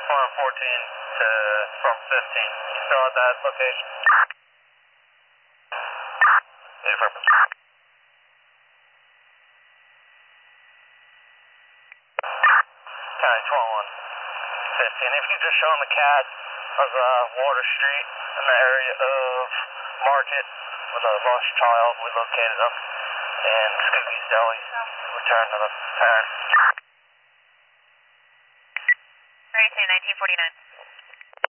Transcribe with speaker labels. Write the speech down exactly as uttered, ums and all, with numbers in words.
Speaker 1: Farm fourteen to from fifteen. You still at that location? Yeah, affirmative. County twenty-one fifteen. If you just show them the C A D of uh, Water Street in the area of Market with a lost child, we located them. And Scooby's Deli returned to the parent.
Speaker 2: Three two nineteen forty nine.